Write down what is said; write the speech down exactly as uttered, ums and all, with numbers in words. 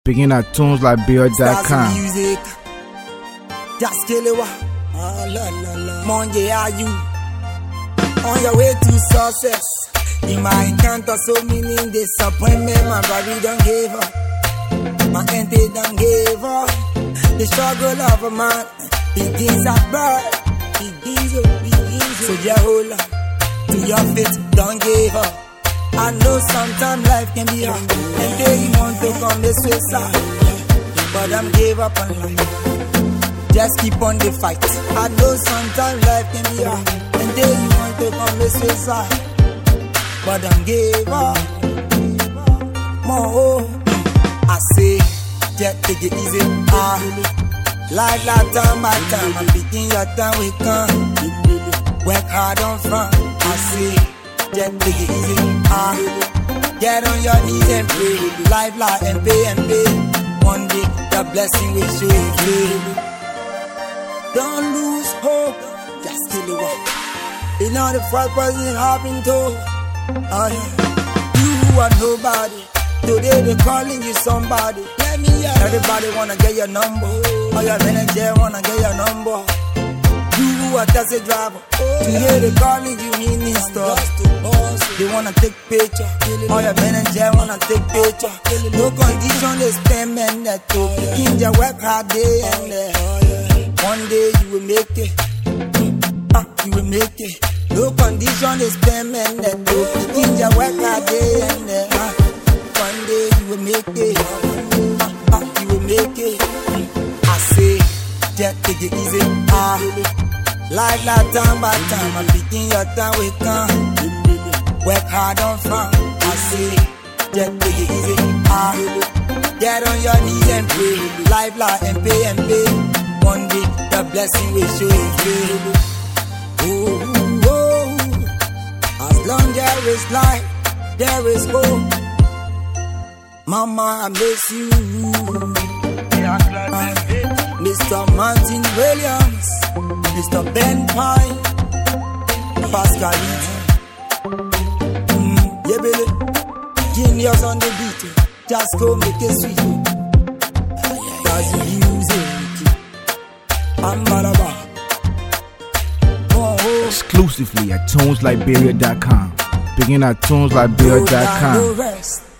Begin at tunes liberia dot com. Music. Just kill it. Oh, la, la, la. Monday, are you on your way to success? You might encounter so many disappointment. My body don't give up. My entity don't give up. The struggle of a man begins at birth. Begins, begins. So just hold on to your faith. Don't give up. I know sometimes life can be hard, and they want to come this way side, but I'm give up on life. Just keep on the fight. I know sometimes life can be hard, and they want to come this way side, but I'm give up. More, I say, just take it easy. Ah, life, life, time by time. I'm picking your time, we come. Work hard on front. I say. Just take it easy, ah. Get on your knees and pray. Life, life, and pay and pay. One day, the blessing will show you play. Don't lose hope, just kill it up. It's not the first person happened to. Oh yeah. You are nobody. Today they calling you somebody. Let me hear. Everybody wanna get your number. All your manager wanna get your number. You are taxi driver. Today they calling you minister. They wanna take picture. All your manager wanna take picture. No condition is payment that to in your work hard day and day. One day you will make it. Uh, you will make it. No condition is payment that to in your work hard day and day. Uh, one day you will make it. Uh, uh, you will make it. I say, just take it easy. Ah. Uh, Life, life, time by time, I'm picking your time, we come. Work hard on front, I see. Just take it easy, ah. Get on your knees and pray. Life, life, and pay and pay. One day, the blessing will show you free. Oh, oh, as long there is life, there is hope. Mama, I miss you. Uh, Mister Martin Williams, Mister Ben Pine, Pascal mm, yeah, baby. Genius on the beat. Just go make it sweet. That's music. I'm Baraba. Oh, oh. Exclusively at tunes liberia dot com. Begin at tunes liberia dot com.